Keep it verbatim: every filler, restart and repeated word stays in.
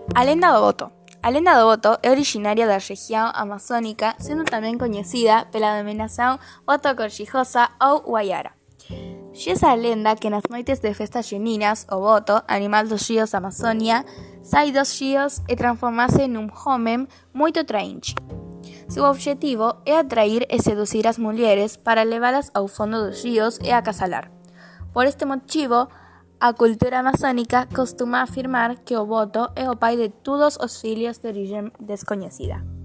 A lenda do Voto. A lenda do Voto é originaria da região amazônica, sendo também conhecida pela denominação Voto Cor-de-Rosa ou Guaiara. Reza a lenda que nas noites de festas juninas, o voto, animal dos rios da Amazônia, sai dos rios e transforma-se num homem muito atraente. Seu objetivo é atrair e seduzir as mulheres para levá-las ao fundo dos rios e acasalar. Por este motivo, a cultura amazônica costuma afirmar que o voto é o pai de todos os filhos de origem desconhecida.